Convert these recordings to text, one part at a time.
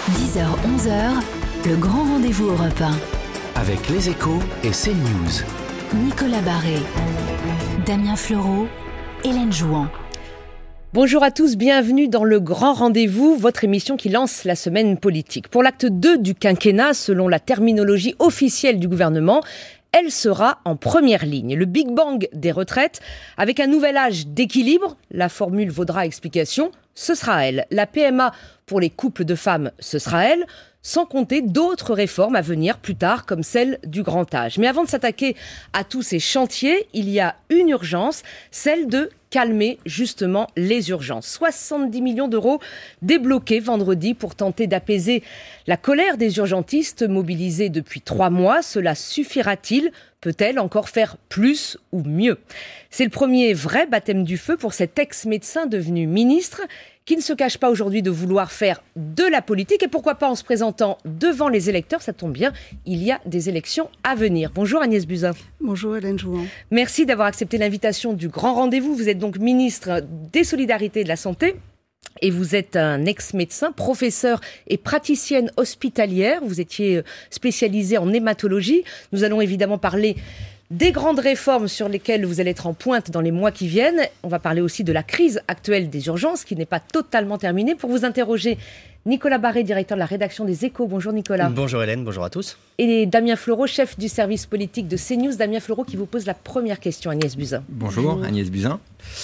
10h-11h, le grand rendez-vous Europe 1. Avec Les Échos et CNews. Nicolas Barré, Damien Fleureau, Hélène Jouan. Bonjour à tous, bienvenue dans le Grand Rendez-vous, votre émission qui lance la semaine politique. Pour l'acte 2 du quinquennat, selon la terminologie officielle du gouvernement, elle sera en première ligne. Le Big Bang des retraites, avec un nouvel âge d'équilibre, la formule vaudra explication, ce sera elle. La PMA pour les couples de femmes, ce sera elle. Sans compter d'autres réformes à venir plus tard, comme celle du grand âge. Mais avant de s'attaquer à tous ces chantiers, il y a une urgence, celle de calmer justement les urgences. 70 millions d'euros débloqués vendredi pour tenter d'apaiser la colère des urgentistes mobilisés depuis 3 mois. Cela suffira-t-il ? Peut-elle encore faire plus ou mieux ? C'est le premier vrai baptême du feu pour cet ex-médecin devenu ministre qui ne se cache pas aujourd'hui de vouloir faire de la politique et pourquoi pas en se présentant devant les électeurs. Ça tombe bien, il y a des élections à venir. Bonjour Agnès Buzyn. Bonjour Hélène Jouan. Merci d'avoir accepté l'invitation du Grand Rendez-vous. Vous êtes donc ministre des Solidarités et de la Santé. Et vous êtes un ex-médecin, professeur et praticienne hospitalière. Vous étiez spécialisée en hématologie. Nous allons évidemment parler des grandes réformes sur lesquelles vous allez être en pointe dans les mois qui viennent. On va parler aussi de la crise actuelle des urgences qui n'est pas totalement terminée. Pour vous interroger, Nicolas Barré, directeur de la rédaction des Échos. Bonjour Nicolas. Bonjour Hélène, bonjour à tous. Et Damien Fleureau, chef du service politique de CNews. Damien Fleureau qui vous pose la première question, Agnès Buzyn. Bonjour Agnès Buzyn.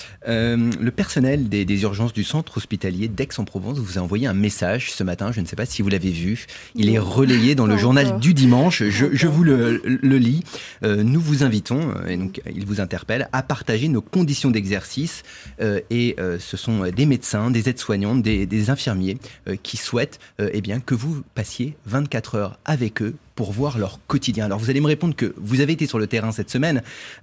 Le personnel des urgences du centre hospitalier d'Aix-en-Provence vous a envoyé un message ce matin, je ne sais pas si vous l'avez vu. Il est relayé dans le journal du dimanche, je vous le lis. Nous vous invitons, et donc il vous interpelle, à partager nos conditions d'exercice. Ce sont des médecins, des aides-soignantes, des infirmiers qui souhaitent que vous passiez 24 heures avec eux pour voir leur quotidien. Alors vous allez me répondre que vous avez été sur le terrain cette semaine,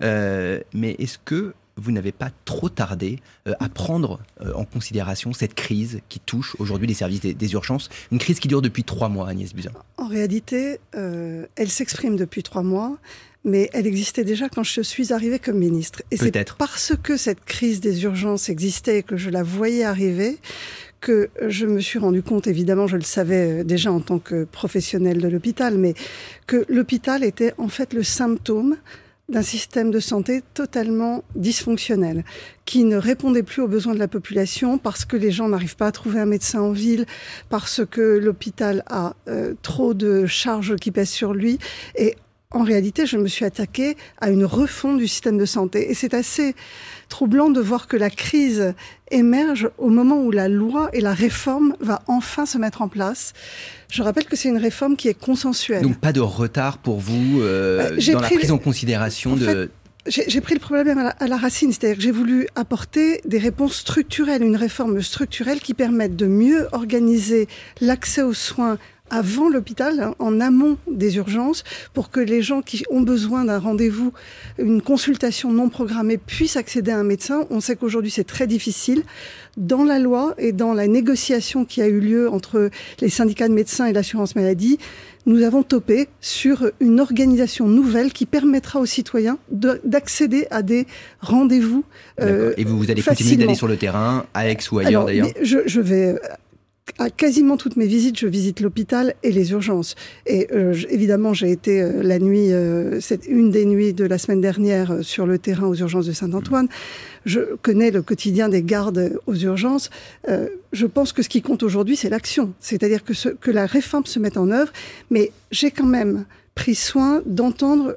mais est-ce que vous n'avez pas trop tardé à prendre en considération cette crise qui touche aujourd'hui les services des urgences, une crise qui dure depuis 3 mois, Agnès Buzyn? En réalité, elle s'exprime depuis 3 mois, mais elle existait déjà quand je suis arrivée comme ministre. Et c'est parce que cette crise des urgences existait et que je la voyais arriver que je me suis rendu compte, évidemment, je le savais déjà en tant que professionnel de l'hôpital, mais que l'hôpital était en fait le symptôme d'un système de santé totalement dysfonctionnel, qui ne répondait plus aux besoins de la population parce que les gens n'arrivent pas à trouver un médecin en ville, parce que l'hôpital a trop de charges qui pèsent sur lui. Et en réalité, je me suis attaquée à une refonte du système de santé. Et c'est assez troublant de voir que la crise émerge au moment où la loi et la réforme va enfin se mettre en place. Je rappelle que c'est une réforme qui est consensuelle. Donc pas de retard pour vous dans la prise en considération de... J'ai pris le problème à la racine, c'est-à-dire que j'ai voulu apporter des réponses structurelles, une réforme structurelle qui permette de mieux organiser l'accès aux soins avant l'hôpital, en amont des urgences, pour que les gens qui ont besoin d'un rendez-vous, une consultation non programmée, puissent accéder à un médecin. On sait qu'aujourd'hui, c'est très difficile. Dans la loi et dans la négociation qui a eu lieu entre les syndicats de médecins et l'assurance maladie, nous avons topé sur une organisation nouvelle qui permettra aux citoyens d'accéder à des rendez-vous Et vous allez continuer d'aller sur le terrain, à Aix ou ailleurs d'ailleurs? Je vais... À quasiment toutes mes visites, je visite l'hôpital et les urgences. Et évidemment, j'ai été la nuit, c'est une des nuits de la semaine dernière sur le terrain aux urgences de Saint-Antoine. Je connais le quotidien des gardes aux urgences. Je pense que ce qui compte aujourd'hui, c'est l'action. C'est-à-dire que la réforme se mette en œuvre. Mais j'ai quand même pris soin d'entendre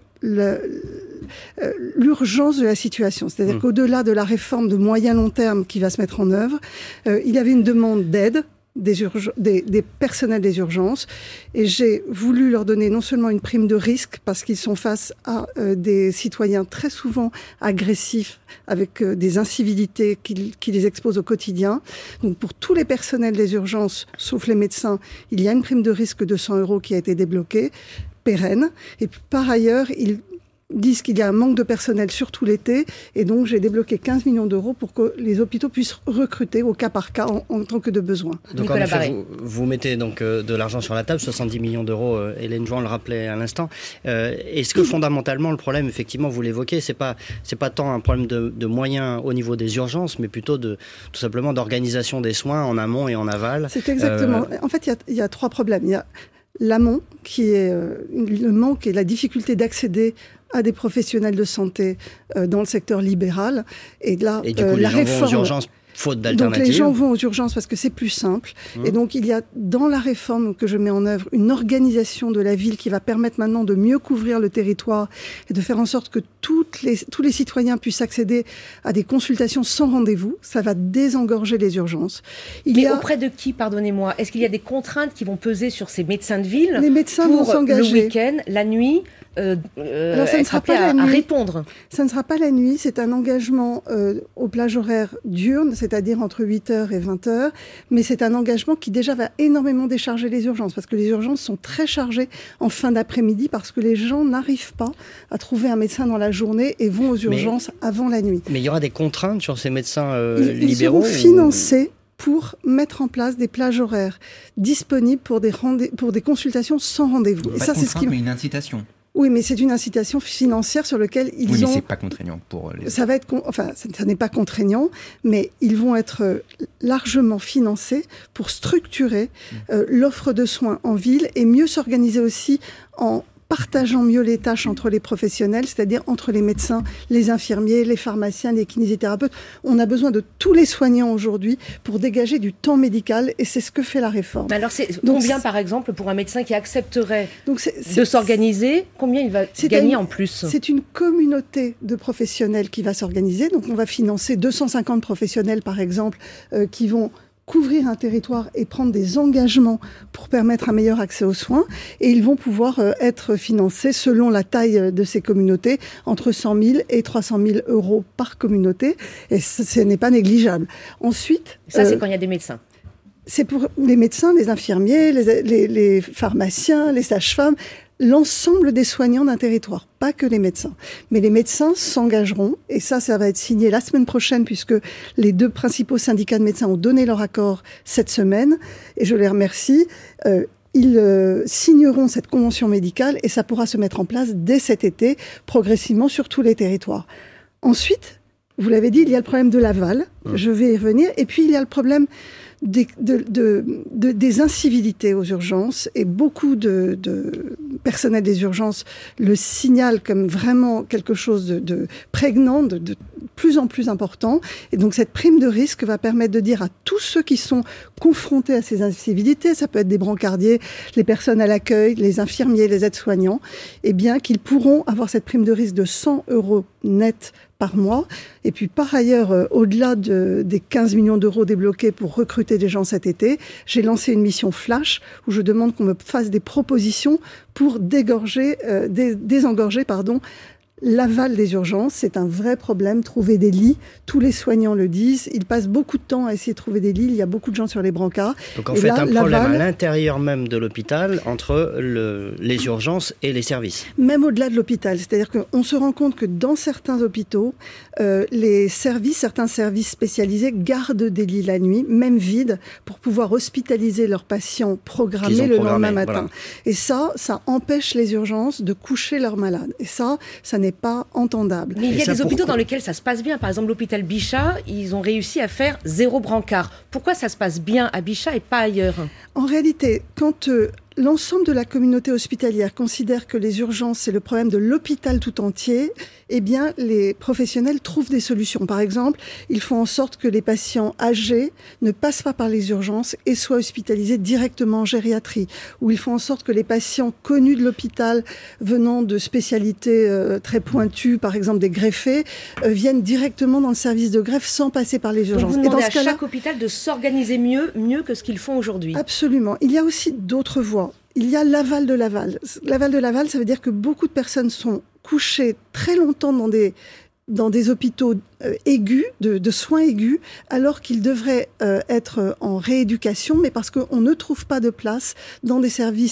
l'urgence de la situation. C'est-à-dire qu'au-delà de la réforme de moyen-long terme qui va se mettre en œuvre, il y avait une demande d'aide des personnels des urgences, et j'ai voulu leur donner non seulement une prime de risque parce qu'ils sont face à des citoyens très souvent agressifs avec des incivilités qui les exposent au quotidien. Donc pour tous les personnels des urgences, sauf les médecins, il y a une prime de risque de 100 € qui a été débloquée, pérenne. Et puis, par ailleurs, disent qu'il y a un manque de personnel surtout l'été, et donc j'ai débloqué 15 millions d'euros pour que les hôpitaux puissent recruter au cas par cas en tant que de besoin. Donc en effet, vous mettez donc de l'argent sur la table, 70 millions d'euros, Hélène Jouan le rappelait à l'instant. Est-ce que fondamentalement le problème, effectivement, vous l'évoquez, c'est pas tant un problème de moyens au niveau des urgences, mais plutôt tout simplement d'organisation des soins en amont et en aval? C'est exactement. En fait, il y a 3 problèmes. Il y a l'amont, qui est le manque et la difficulté d'accéder à des professionnels de santé dans le secteur libéral. Et là, et du coup, la réforme... vont aux urgences faute d'alternative. Donc les gens vont aux urgences parce que c'est plus simple. Et donc il y a dans la réforme que je mets en œuvre une organisation de la ville qui va permettre maintenant de mieux couvrir le territoire et de faire en sorte que tous les citoyens puissent accéder à des consultations sans rendez-vous. Ça va désengorger les urgences. Mais auprès de qui, pardonnez-moi? Est-ce qu'il y a des contraintes qui vont peser sur ces médecins de ville? Les médecins vont s'engager. Le week-end, la nuit alors ça ne sera pas la nuit. À répondre. Ça ne sera pas la nuit, c'est un engagement aux plages horaires diurnes, c'est-à-dire entre 8h et 20h, mais c'est un engagement qui déjà va énormément décharger les urgences, parce que les urgences sont très chargées en fin d'après-midi, parce que les gens n'arrivent pas à trouver un médecin dans la journée et vont aux urgences avant la nuit. Mais il y aura des contraintes sur ces médecins libéraux? Ils seront financés pour mettre en place des plages horaires disponibles pour des consultations sans rendez-vous. Et ça, c'est mais une incitation. Oui, mais c'est une incitation financière sur laquelle ils ont... Oui, mais c'est pas contraignant pour les... Ça va être... Enfin, ça n'est pas contraignant, mais ils vont être largement financés pour structurer l'offre de soins en ville et mieux s'organiser aussi en partageant mieux les tâches entre les professionnels, c'est-à-dire entre les médecins, les infirmiers, les pharmaciens, les kinésithérapeutes. On a besoin de tous les soignants aujourd'hui pour dégager du temps médical, et c'est ce que fait la réforme. Mais alors, combien, par exemple, pour un médecin qui accepterait de s'organiser, combien il va gagner en plus? C'est une communauté de professionnels qui va s'organiser. Donc, on va financer 250 professionnels, par exemple, qui vont couvrir un territoire et prendre des engagements pour permettre un meilleur accès aux soins. Et ils vont pouvoir être financés selon la taille de ces communautés, entre 100 000 et 300 000 euros par communauté. Et ce n'est pas négligeable. Ensuite... Ça, c'est quand il y a des médecins. C'est pour les médecins, les infirmiers, les pharmaciens, les sages-femmes, l'ensemble des soignants d'un territoire, pas que les médecins. Mais les médecins s'engageront, et ça va être signé la semaine prochaine, puisque les 2 principaux syndicats de médecins ont donné leur accord cette semaine, et je les remercie. Ils signeront cette convention médicale, et ça pourra se mettre en place dès cet été, progressivement sur tous les territoires. Ensuite, vous l'avez dit, il y a le problème de l'aval, je vais y revenir, et puis il y a le problème des incivilités aux urgences, et beaucoup de personnel des urgences le signalent comme vraiment quelque chose de prégnant, de plus en plus important. Et donc cette prime de risque va permettre de dire à tous ceux qui sont confrontés à ces incivilités, ça peut être des brancardiers, les personnes à l'accueil, les infirmiers, les aides-soignants, eh bien qu'ils pourront avoir cette prime de risque de 100 € net par mois. Et puis par ailleurs, au-delà des 15 millions d'euros débloqués pour recruter des gens cet été, j'ai lancé une mission flash où je demande qu'on me fasse des propositions pour désengorger l'aval des urgences. C'est un vrai problème, trouver des lits. Tous les soignants le disent. Ils passent beaucoup de temps à essayer de trouver des lits. Il y a beaucoup de gens sur les brancards. Donc en fait, un problème à l'intérieur même de l'hôpital entre les urgences et les services. Même au-delà de l'hôpital. C'est-à-dire qu'on se rend compte que dans certains hôpitaux, certains services spécialisés gardent des lits la nuit, même vides, pour pouvoir hospitaliser leurs patients programmés le lendemain matin. Voilà. Et ça empêche les urgences de coucher leurs malades. Et ça n'est pas entendable. Mais il y a des hôpitaux dans lesquels ça se passe bien. Par exemple, l'hôpital Bichat, ils ont réussi à faire 0 brancard. Pourquoi ça se passe bien à Bichat et pas ailleurs? En réalité, quand l'ensemble de la communauté hospitalière considère que les urgences, c'est le problème de l'hôpital tout entier, eh bien, les professionnels trouvent des solutions. Par exemple, ils font en sorte que les patients âgés ne passent pas par les urgences et soient hospitalisés directement en gériatrie. Ou ils font en sorte que les patients connus de l'hôpital, venant de spécialités très pointues, par exemple des greffés, viennent directement dans le service de greffe sans passer par les urgences. Donc vous demandez à chaque hôpital de s'organiser mieux que ce qu'ils font aujourd'hui. Absolument. Il y a aussi d'autres voies. Il y a l'aval de l'aval. L'aval de l'aval, ça veut dire que beaucoup de personnes sont couchées très longtemps dans des hôpitaux aigus, de soins aigus, alors qu'ils devraient être en rééducation, mais parce qu'on ne trouve pas de place dans des services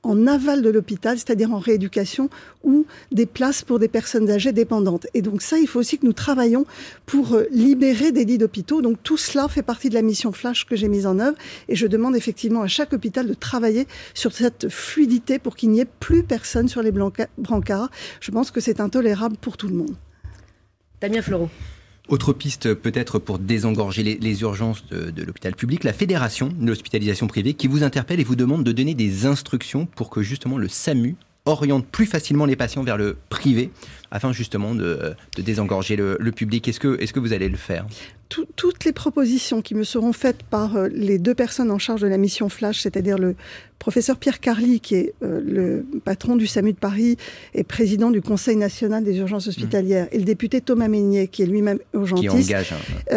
en aval de l'hôpital, c'est-à-dire en rééducation ou des places pour des personnes âgées dépendantes. Et donc ça, il faut aussi que nous travaillions pour libérer des lits d'hôpitaux. Donc tout cela fait partie de la mission Flash que j'ai mise en œuvre et je demande effectivement à chaque hôpital de travailler sur cette fluidité pour qu'il n'y ait plus personne sur les brancards. Je pense que c'est intolérable pour tout le monde. Damien Fleureau. Autre piste peut-être pour désengorger les urgences de l'hôpital public, la Fédération de l'hospitalisation privée qui vous interpelle et vous demande de donner des instructions pour que justement le SAMU oriente plus facilement les patients vers le privé afin justement de désengorger le public. Est-ce que vous allez le faire ? Toutes les propositions qui me seront faites par les 2 personnes en charge de la mission Flash, c'est-à-dire le professeur Pierre Carly, qui est le patron du SAMU de Paris et président du Conseil national des urgences hospitalières, et le député Thomas Meignet, qui est lui-même urgentiste, qui engage,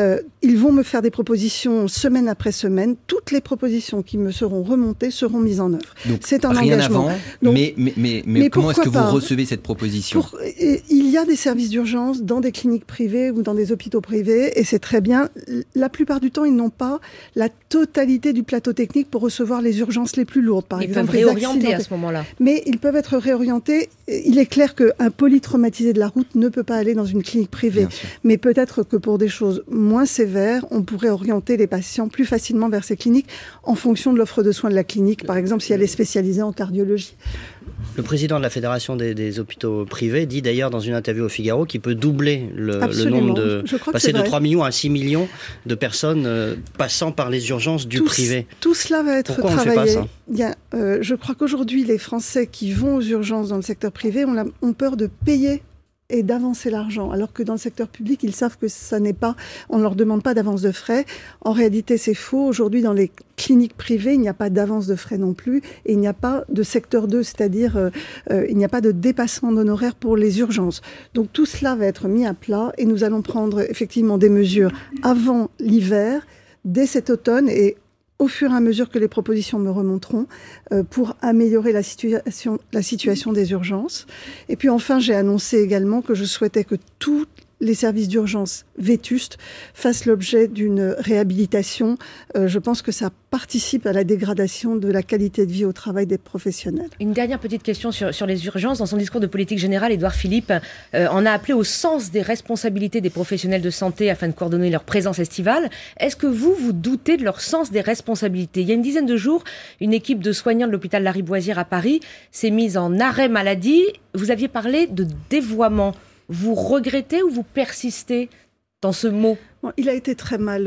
ils vont me faire des propositions semaine après semaine. Toutes les propositions qui me seront remontées seront mises en œuvre. Donc, c'est un rien engagement. Avant, donc, mais comment est-ce que vous recevez cette proposition ? Il y a des services d'urgence dans des cliniques privées ou dans des hôpitaux privés, et c'est très bien. La plupart du temps, ils n'ont pas la totalité du plateau technique pour recevoir les urgences les plus lourdes, par exemple. Ils peuvent réorienter à ce moment-là. Mais ils peuvent être réorientés. Il est clair qu'un polytraumatisé de la route ne peut pas aller dans une clinique privée. Mais peut-être que pour des choses moins sévères, on pourrait orienter les patients plus facilement vers ces cliniques en fonction de l'offre de soins de la clinique. Par exemple, si elle est spécialisée en cardiologie. Le président de la Fédération des hôpitaux privés dit d'ailleurs dans une interview au Figaro qu'il peut doubler le nombre de... passer de 3 millions à 6 millions de personnes passant par les urgences du privé. Tout cela va être Pourquoi travaillé. On ne fait pas ça ? Je crois qu'aujourd'hui, les Français qui vont aux urgences dans le secteur privé ont peur de payer et d'avancer l'argent, alors que dans le secteur public, ils savent que ça n'est pas, on ne leur demande pas d'avance de frais. En réalité, c'est faux. Aujourd'hui, dans les cliniques privées, il n'y a pas d'avance de frais non plus, et il n'y a pas de secteur 2, c'est-à-dire il n'y a pas de dépassement d'honoraires pour les urgences. Donc tout cela va être mis à plat, et nous allons prendre effectivement des mesures avant l'hiver, dès cet automne, et au fur et à mesure que les propositions me remonteront, pour améliorer la situation des urgences. Et puis enfin, j'ai annoncé également que je souhaitais que tous les services d'urgence vétustes fassent l'objet d'une réhabilitation. Je pense que ça participe à la dégradation de la qualité de vie au travail des professionnels. Une dernière petite question sur les urgences. Dans son discours de politique générale, Édouard Philippe en a appelé au sens des responsabilités des professionnels de santé afin de coordonner leur présence estivale. Est-ce que vous doutez de leur sens des responsabilités ? Il y a une dizaine de jours, une équipe de soignants de l'hôpital Lariboisière à Paris s'est mise en arrêt maladie. Vous aviez parlé de dévoiement. Vous regrettez ou vous persistez dans ce mot ? Il a été très mal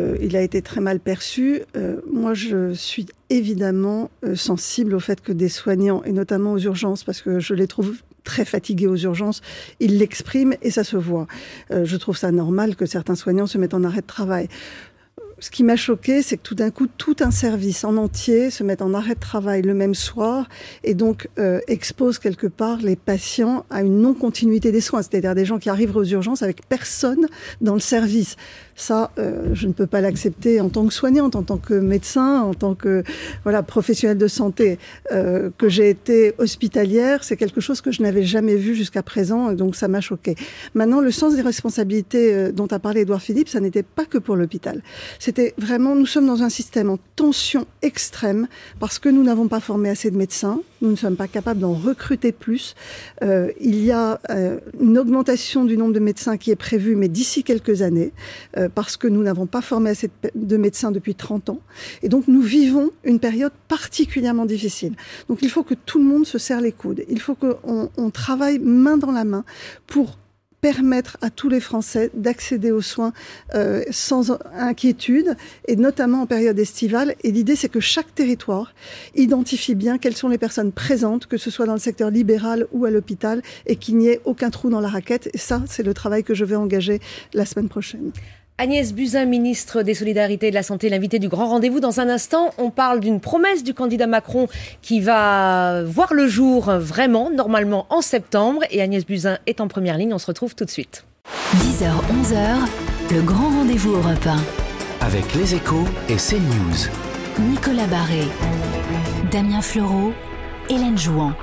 perçu. Moi, je suis évidemment sensible au fait que des soignants, et notamment aux urgences, parce que je les trouve très fatigués aux urgences, ils l'expriment et ça se voit. Je trouve ça normal que certains soignants se mettent en arrêt de travail. Ce qui m'a choqué, c'est que tout d'un coup, tout un service en entier se met en arrêt de travail le même soir et donc expose quelque part les patients à une non-continuité des soins, c'est-à-dire des gens qui arrivent aux urgences avec personne dans le service. Ça, je ne peux pas l'accepter en tant que soignante, en tant que médecin, en tant que professionnelle de santé. Que j'ai été hospitalière, c'est quelque chose que je n'avais jamais vu jusqu'à présent, donc ça m'a choquée. Maintenant, le sens des responsabilités dont a parlé Édouard Philippe, ça n'était pas que pour l'hôpital. C'était vraiment, nous sommes dans un système en tension extrême parce que nous n'avons pas formé assez de médecins, nous ne sommes pas capables d'en recruter plus. Il y a une augmentation du nombre de médecins qui est prévue, mais d'ici quelques années, parce que nous n'avons pas formé assez de médecins depuis 30 ans. Et donc, nous vivons une période particulièrement difficile. Donc, il faut que tout le monde se serre les coudes. Il faut qu'on travaille main dans la main pour permettre à tous les Français d'accéder aux soins sans inquiétude, et notamment en période estivale. Et l'idée, c'est que chaque territoire identifie bien quelles sont les personnes présentes, que ce soit dans le secteur libéral ou à l'hôpital, et qu'il n'y ait aucun trou dans la raquette. Et ça, c'est le travail que je vais engager la semaine prochaine. Agnès Buzyn, ministre des Solidarités et de la Santé, l'invitée du Grand Rendez-vous. Dans un instant, on parle d'une promesse du candidat Macron qui va voir le jour vraiment, normalement en septembre. Et Agnès Buzyn est en première ligne. On se retrouve tout de suite. 10h, 11h, le Grand Rendez-vous Europe 1. Avec Les Échos et CNews. Nicolas Barré, Damien Fleureau, Hélène Jouan.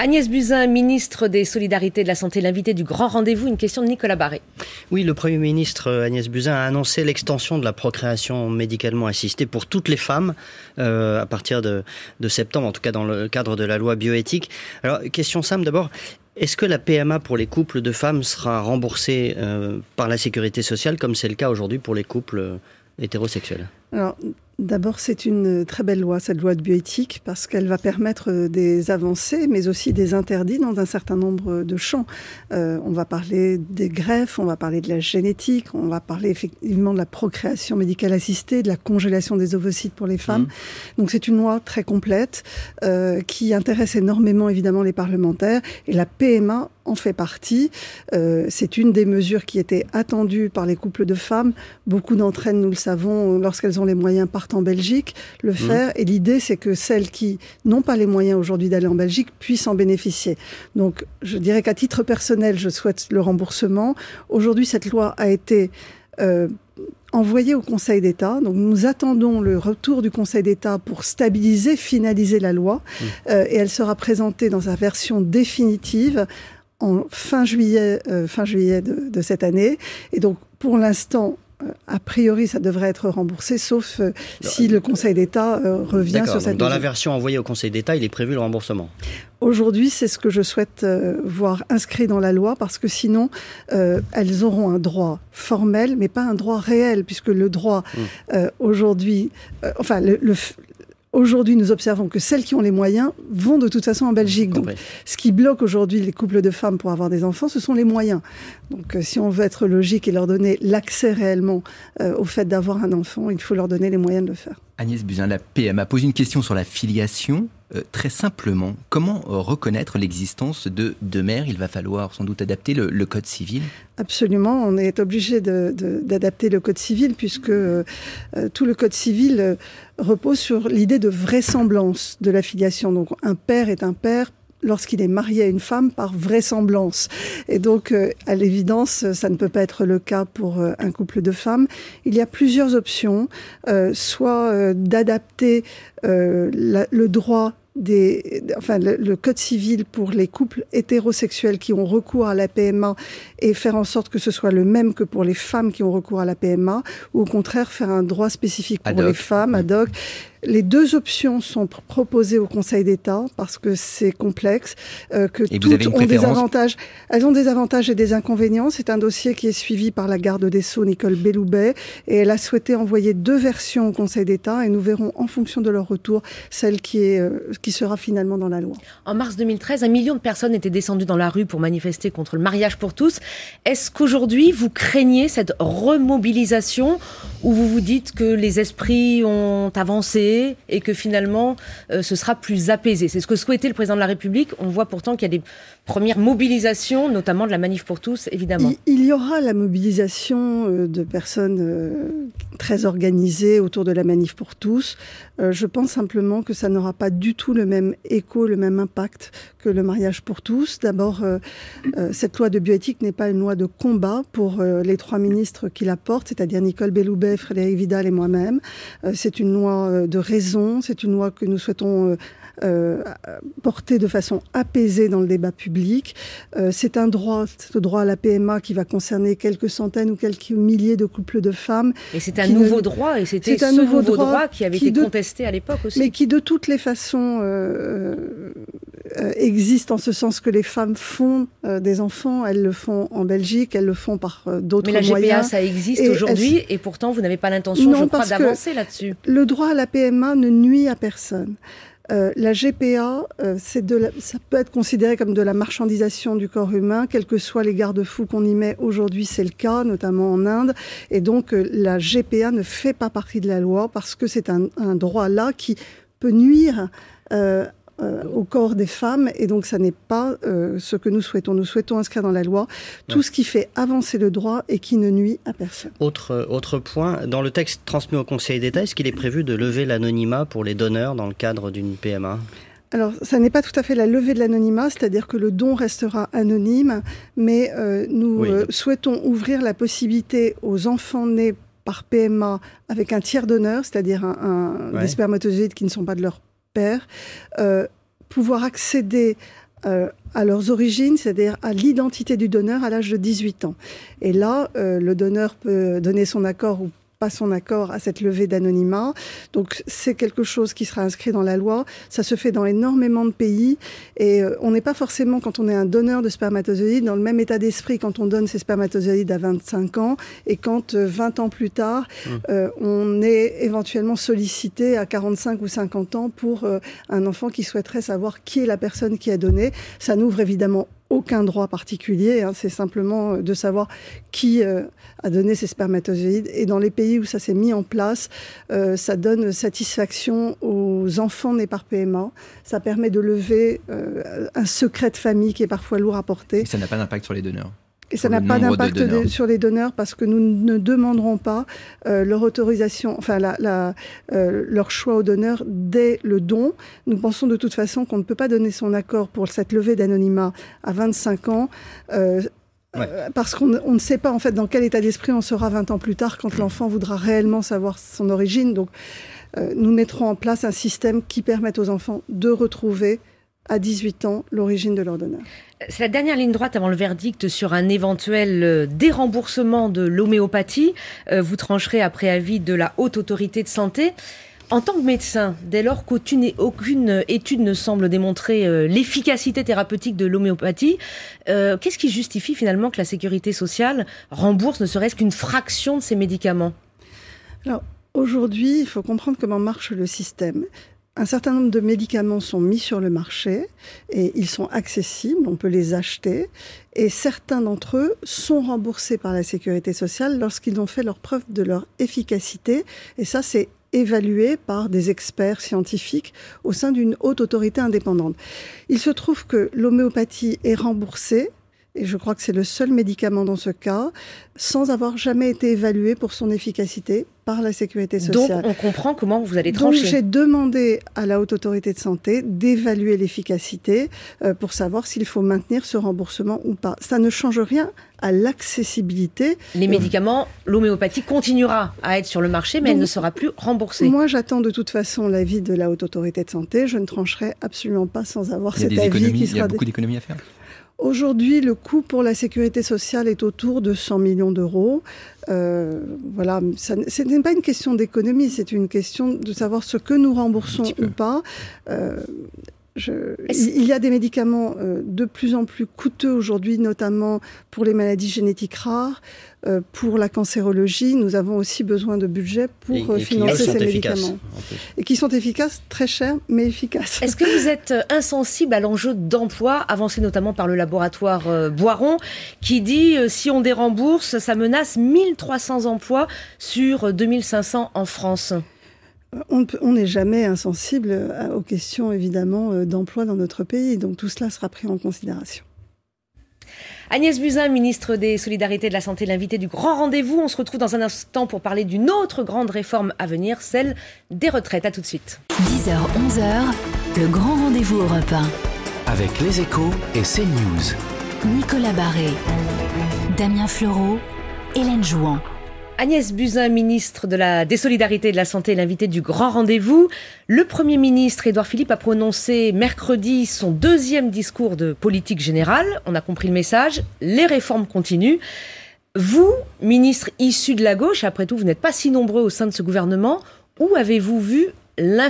Agnès Buzyn, ministre des Solidarités et de la Santé, l'invité du grand rendez-vous, une question de Nicolas Barré. Oui, le Premier ministre Agnès Buzyn a annoncé l'extension de la procréation médicalement assistée pour toutes les femmes à partir de septembre, en tout cas dans le cadre de la loi bioéthique. Alors, question simple d'abord. Est-ce que la PMA pour les couples de femmes sera remboursée par la sécurité sociale comme c'est le cas aujourd'hui pour les couples hétérosexuels ? Alors, d'abord, c'est une très belle loi, cette loi de bioéthique, parce qu'elle va permettre des avancées, mais aussi des interdits dans un certain nombre de champs. On va parler des greffes, on va parler de la génétique, on va parler effectivement de la procréation médicale assistée, de la congélation des ovocytes pour les femmes. Donc c'est une loi très complète qui intéresse énormément évidemment les parlementaires, et la PMA en fait partie. C'est une des mesures qui était attendue par les couples de femmes. Beaucoup d'entre elles, nous le savons, lorsqu'elles ont les moyens, partent en Belgique le faire. Et l'idée, c'est que celles qui n'ont pas les moyens aujourd'hui d'aller en Belgique puissent en bénéficier. Donc, je dirais qu'à titre personnel, je souhaite le remboursement. Aujourd'hui, cette loi a été envoyée au Conseil d'État. Donc, nous attendons le retour du Conseil d'État pour stabiliser, finaliser la loi. Et elle sera présentée dans sa version définitive en fin juillet de cette année. Et donc, pour l'instant, a priori, ça devrait être remboursé, sauf si le Conseil d'État revient sur cette mesure. Dans la version envoyée au Conseil d'État, il est prévu le remboursement. Aujourd'hui, c'est ce que je souhaite voir inscrit dans la loi, parce que sinon, elles auront un droit formel, mais pas un droit réel, puisque le droit, aujourd'hui... Aujourd'hui, nous observons que celles qui ont les moyens vont de toute façon en Belgique. Donc, ce qui bloque aujourd'hui les couples de femmes pour avoir des enfants, ce sont les moyens. Donc, si on veut être logique et leur donner l'accès réellement au fait d'avoir un enfant, il faut leur donner les moyens de le faire. Agnès Buzyn, la PMA pose une question sur la filiation. Très simplement, comment reconnaître l'existence de deux mères ? Il va falloir sans doute adapter le Code civil. Absolument, on est obligé d'adapter le Code civil, puisque tout le Code civil repose sur l'idée de vraisemblance de la filiation. Donc un père est un père lorsqu'il est marié à une femme par vraisemblance. Et donc, à l'évidence, ça ne peut pas être le cas pour un couple de femmes. Il y a plusieurs options, soit d'adapter le droit le code civil pour les couples hétérosexuels qui ont recours à la PMA et faire en sorte que ce soit le même que pour les femmes qui ont recours à la PMA, ou au contraire faire un droit spécifique pour les femmes, ad hoc. Les deux options sont proposées au Conseil d'État parce que c'est complexe, que toutes ont des avantages. Elles ont des avantages et des inconvénients. C'est un dossier qui est suivi par la garde des Sceaux, Nicole Belloubet, et elle a souhaité envoyer deux versions au Conseil d'État, et nous verrons en fonction de leur retour celle qui sera finalement dans la loi. En mars 2013, 1 million de personnes étaient descendues dans la rue pour manifester contre le mariage pour tous. Est-ce qu'aujourd'hui, vous craignez cette remobilisation, ou vous vous dites que les esprits ont avancé et que finalement ce sera plus apaisé? C'est ce que souhaitait le président de la République. On voit pourtant qu'il y a des premières mobilisations, notamment de la Manif pour tous, évidemment. Il y aura la mobilisation de personnes très organisées autour de la Manif pour tous. Je pense simplement que ça n'aura pas du tout le même écho, le même impact que le mariage pour tous. D'abord, cette loi de bioéthique n'est pas une loi de combat pour les trois ministres qui la portent, c'est-à-dire Nicole Belloubet, Frédérique Vidal et moi-même. C'est une loi de raison, c'est une loi que nous souhaitons porter de façon apaisée dans le débat public. C'est un droit, ce droit à la PMA qui va concerner quelques centaines ou quelques milliers de couples de femmes. Et c'est un nouveau droit, et c'était ce nouveau droit qui avait été contesté à l'époque aussi. Mais qui de toutes les façons existe en ce sens que les femmes font des enfants, elles le font en Belgique, elles le font par d'autres moyens. Mais la GPA, ça existe aujourd'hui, et pourtant vous n'avez pas l'intention, je crois, d'avancer là-dessus. Le droit à la PMA ne nuit à personne. La GPA, ça peut être considéré comme de la marchandisation du corps humain, quels que soient les garde-fous qu'on y met. Aujourd'hui, c'est le cas, notamment en Inde. Et donc, la GPA ne fait pas partie de la loi parce que c'est un droit là qui peut nuire au corps des femmes, et donc ça n'est pas ce que nous souhaitons. Nous souhaitons inscrire dans la loi tout ce qui fait avancer le droit et qui ne nuit à personne. Autre point, dans le texte transmis au Conseil d'État, est-ce qu'il est prévu de lever l'anonymat pour les donneurs dans le cadre d'une PMA ? Alors, ça n'est pas tout à fait la levée de l'anonymat, c'est-à-dire que le don restera anonyme, mais nous souhaitons ouvrir la possibilité aux enfants nés par PMA avec un tiers donneur, c'est-à-dire des spermatozoïdes qui ne sont pas de leur père, pouvoir accéder à leurs origines, c'est-à-dire à l'identité du donneur à l'âge de 18 ans. Et là, le donneur peut donner son accord ou pas son accord à cette levée d'anonymat. Donc c'est quelque chose qui sera inscrit dans la loi. Ça se fait dans énormément de pays et on n'est pas forcément, quand on est un donneur de spermatozoïdes, dans le même état d'esprit quand on donne ses spermatozoïdes à 25 ans et quand 20 ans plus tard, on est éventuellement sollicité à 45 ou 50 ans pour un enfant qui souhaiterait savoir qui est la personne qui a donné. Ça n'ouvre évidemment aucun droit particulier, c'est simplement de savoir qui a donné ces spermatozoïdes. Et dans les pays où ça s'est mis en place, ça donne satisfaction aux enfants nés par PMA. Ça permet de lever un secret de famille qui est parfois lourd à porter. Et ça n'a pas d'impact sur les donneurs. Et ça n'a pas d'impact sur les donneurs parce que nous ne demanderons pas leur autorisation, enfin leur choix au donneur dès le don. Nous pensons de toute façon qu'on ne peut pas donner son accord pour cette levée d'anonymat à 25 ans parce qu'on ne sait pas en fait dans quel état d'esprit on sera 20 ans plus tard quand l'enfant voudra réellement savoir son origine. Donc nous mettrons en place un système qui permette aux enfants de retrouver à 18 ans l'origine de leur donneur. C'est la dernière ligne droite avant le verdict sur un éventuel déremboursement de l'homéopathie. Vous trancherez après avis de la Haute Autorité de Santé. En tant que médecin, dès lors qu'aucune étude ne semble démontrer l'efficacité thérapeutique de l'homéopathie, qu'est-ce qui justifie finalement que la Sécurité sociale rembourse ne serait-ce qu'une fraction de ces médicaments ? Alors, aujourd'hui, il faut comprendre comment marche le système. Un certain nombre de médicaments sont mis sur le marché et ils sont accessibles, on peut les acheter. Et certains d'entre eux sont remboursés par la Sécurité sociale lorsqu'ils ont fait leur preuve de leur efficacité. Et ça, c'est évalué par des experts scientifiques au sein d'une haute autorité indépendante. Il se trouve que l'homéopathie est remboursée, et je crois que c'est le seul médicament dans ce cas, sans avoir jamais été évalué pour son efficacité par la Sécurité sociale. Donc on comprend comment vous allez trancher. Donc j'ai demandé à la Haute Autorité de Santé d'évaluer l'efficacité pour savoir s'il faut maintenir ce remboursement ou pas. Ça ne change rien à l'accessibilité. Les médicaments, l'homéopathie continuera à être sur le marché, mais elle ne sera plus remboursée. Moi, j'attends de toute façon l'avis de la Haute Autorité de Santé. Je ne trancherai absolument pas sans avoir cet avis qui sera... Il y a beaucoup d'économies à faire. Aujourd'hui, le coût pour la Sécurité sociale est autour de 100 millions d'euros. Voilà, ce n'est pas une question d'économie, c'est une question de savoir ce que nous remboursons ou pas. Il y a des médicaments de plus en plus coûteux aujourd'hui, notamment pour les maladies génétiques rares, pour la cancérologie. Nous avons aussi besoin de budget pour financer ces médicaments. Et qui sont efficaces, très chers, mais efficaces. Est-ce que vous êtes insensible à l'enjeu d'emploi, avancé notamment par le laboratoire Boiron, qui dit si on dérembourse, ça menace 1300 emplois sur 2500 en France ? On n'est jamais insensible aux questions, évidemment, d'emploi dans notre pays. Donc tout cela sera pris en considération. Agnès Buzyn, ministre des Solidarités et de la Santé, l'invitée du Grand Rendez-vous. On se retrouve dans un instant pour parler d'une autre grande réforme à venir, celle des retraites. À tout de suite. 10h, 11h, le Grand Rendez-vous Europe 1. Avec les Échos et CNews. Nicolas Barré, Damien Fleureau, Hélène Jouan. Agnès Buzyn, ministre des Solidarités et de la Santé, l'invité du Grand Rendez-vous. Le Premier ministre Édouard Philippe a prononcé mercredi son deuxième discours de politique générale. On a compris le message, les réformes continuent. Vous, ministre issu de la gauche, après tout, vous n'êtes pas si nombreux au sein de ce gouvernement. Où avez-vous vu l'inflexion ?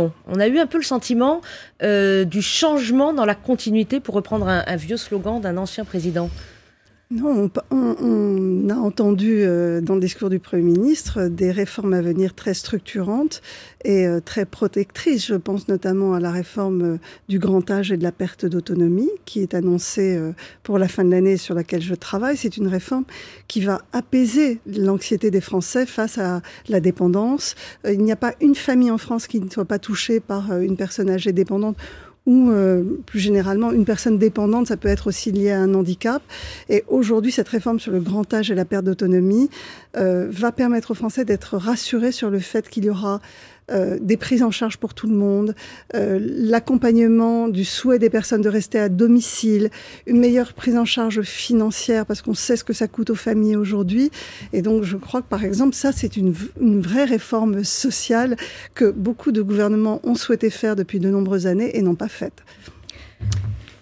On a eu un peu le sentiment du changement dans la continuité, pour reprendre un vieux slogan d'un ancien président. Non, on a entendu dans le discours du Premier ministre des réformes à venir très structurantes et très protectrices. Je pense notamment à la réforme du grand âge et de la perte d'autonomie qui est annoncée pour la fin de l'année, sur laquelle je travaille. C'est une réforme qui va apaiser l'anxiété des Français face à la dépendance. Il n'y a pas une famille en France qui ne soit pas touchée par une personne âgée dépendante, ou plus généralement une personne dépendante, ça peut être aussi lié à un handicap. Et aujourd'hui, cette réforme sur le grand âge et la perte d'autonomie va permettre aux Français d'être rassurés sur le fait qu'il y aura des prises en charge pour tout le monde, l'accompagnement du souhait des personnes de rester à domicile, une meilleure prise en charge financière parce qu'on sait ce que ça coûte aux familles aujourd'hui. Et donc je crois que par exemple ça c'est une vraie réforme sociale que beaucoup de gouvernements ont souhaité faire depuis de nombreuses années et n'ont pas faite.